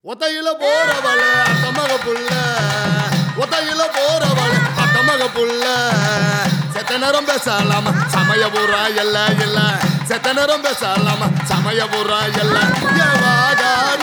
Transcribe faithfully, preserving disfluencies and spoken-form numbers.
ஒத்தையில போறவள அத்தமக புள்ள ஒத்தையில போறவள அத்தமக புள்ள செத்த நேரம் பேசலாம சமய பூரா எல்ல இல்ல செத்த நேரம் பேசலாம சமய பூரா எல்ல வாகாட